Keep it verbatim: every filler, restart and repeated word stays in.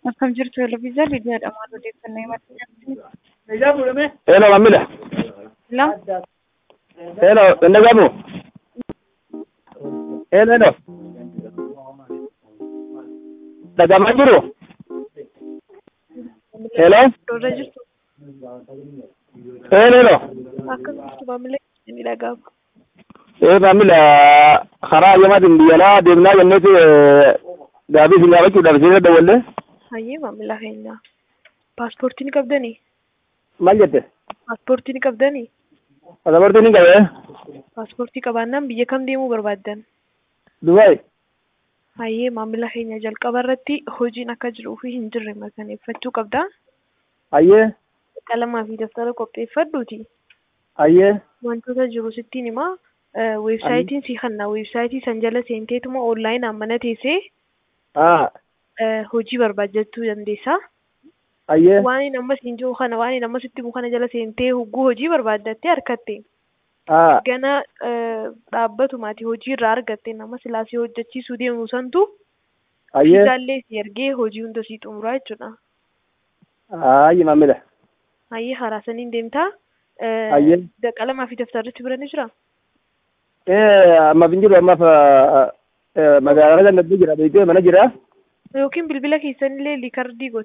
Akkam jirtu Eloviiza Lidiyaadha maal odeeffannoo himatte? Hello, Mamila. Lam Hello, Ndagamu. Hello, hello. Ndagamu jiru. Hello. Dora jirtu Hello, hello. akkam jirtu maamila ni dhagahu. Eh, Mamila, karaa yamaatiin biyyalaa deemnaa jenneeti gaabii isin gaafachuudhaaf isin daddaballe. Hayyee maamila keenya. Paaspoortii ni qabdanii? Maal jette? Paaspoortii ni qabdanii? Paaspoortii ni qabee? Paaspoortii qabaannaan biyya kam deemuu barbaaddan? Dubaay. Hayyee maamila keenya jalqaba irratti hojiin akka jiruu fi hin jirre mirkaneeffachuu qabda. Hayyee. Qalamaa fi daftara qopheeffadhuuti. Hayyee. Wantoota jiru sittiin himaa weebsaayitiin si kanna weebsaayitii san jala seenteetuma onlaayinii mana teessee Ah. hojii barbaadachuu dandeessa. Hayyee. Waan amma siin jiru kana waan amma sitti himu kana jala seentee hogguu hojii barbaaddattee harkatte. Ah. Gana dhaabbatumaati hojii irraa argatte nama silaasii hojjechiisuu deemu santu Hayyee. isaallee si ergee hojii hunda sii xumuraa jechuudha. Hayyee Mamila. Hayyee haraa saniin deemtaa. Hayyee. Qalamaa fi daftarritti bira ni jira. Eh, ammaaf hin jiru ammaaf magaalaa gandatti jira beekee mana jira. Yookiin bilbila keessanillee liikardii goota.